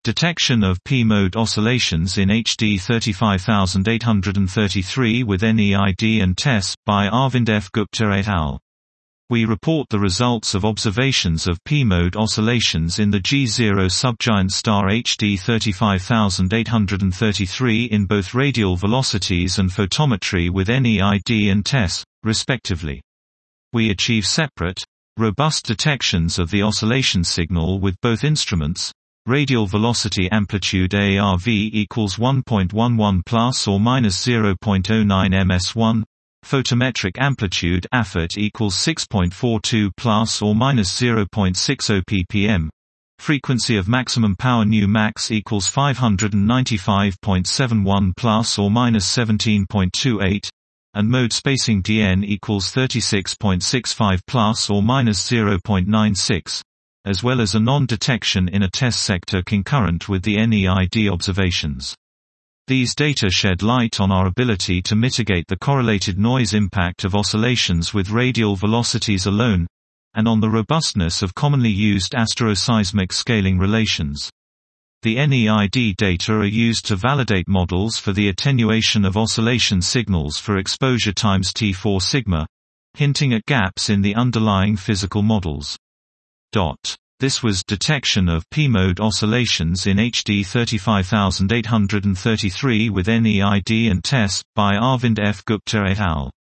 Detection of P-mode oscillations in HD 35833 with NEID and TESS, by Arvind F. Gupta et al. We report the results of observations of P-mode oscillations in the G0 subgiant star HD 35833 in both radial velocities and photometry with NEID and TESS, respectively. We achieve separate, robust detections of the oscillation signal with both instruments. Radial velocity amplitude ARV equals 1.11 plus or minus 0.09 ms1. Photometric amplitude AFET equals 6.42 plus or minus 0.60 ppm. Frequency of maximum power nu max equals 595.71 plus or minus 17.28. And mode spacing dN equals 36.65 plus or minus 0.96. As well as a non-detection in a test sector concurrent with the NEID observations. These data shed light on our ability to mitigate the correlated noise impact of oscillations with radial velocities alone, and on the robustness of commonly used asteroseismic scaling relations. The NEID data are used to validate models for the attenuation of oscillation signals for exposure times T4 sigma, hinting at gaps in the underlying physical models. This was Detection of P-mode oscillations in HD 35833 with NEID and TESS, by Arvind F. Gupta et al.